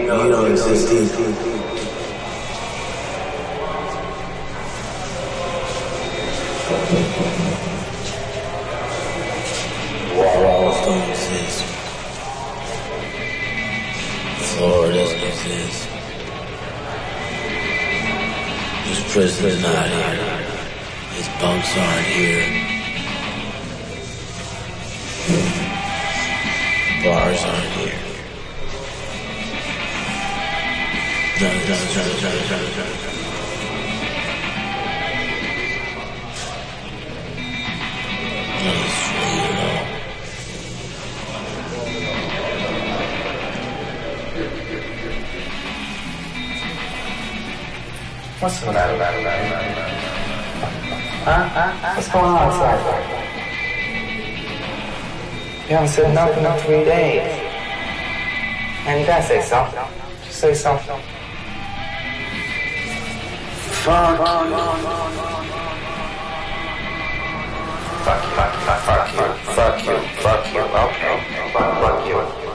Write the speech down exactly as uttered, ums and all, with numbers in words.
you don't exist either. Walls don't exist. Floor doesn't exist. His prison's not here. His bunks aren't here. Bars aren't here. No, no, no, no, no, no, no. No, it's real at all. What's the matter? Huh? What's going on outside? You haven't said nothing in three days. Man, you gotta say something. Just say something. Fuck.